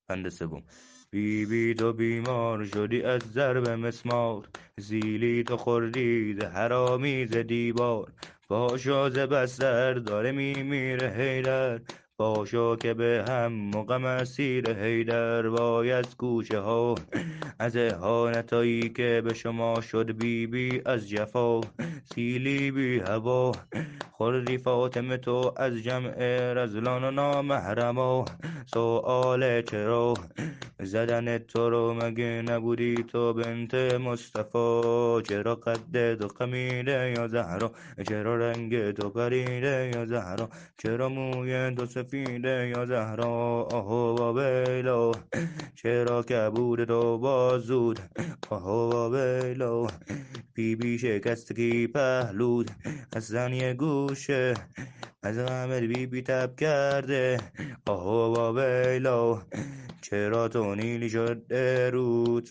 بند سوم. بی بی تو بیمار شدی از ضرب مسمار، زیلی تو خوردی ز حرامی ز دیوار. پاشو ز بستر داره میمیره حیدر، پاشو که به هم مقم اسیر حیدر. وای از کوچه ها از اهانتایی که به شما شد، بی بی از جفا سیلی بی هوا. خوردی فاطمه تو از جمع رزلان و نامحرما. سؤال چرا زدن تو رو، مگه نبودی تو بنت مصطفی؟ چرا قد تو خمیده یا زهرا، چرا رنگ تو پریده یا زهرا، چرا موی تو سفیده یا زهرا؟ آهو و ویلا چرا کبود تو بازود؟ آهو و ویلا بی بی شکستگی پهلود، از زن یه گوشه از غم بی بی تب کرده. آهو و ویلا چرا تو نیلی شده رود؟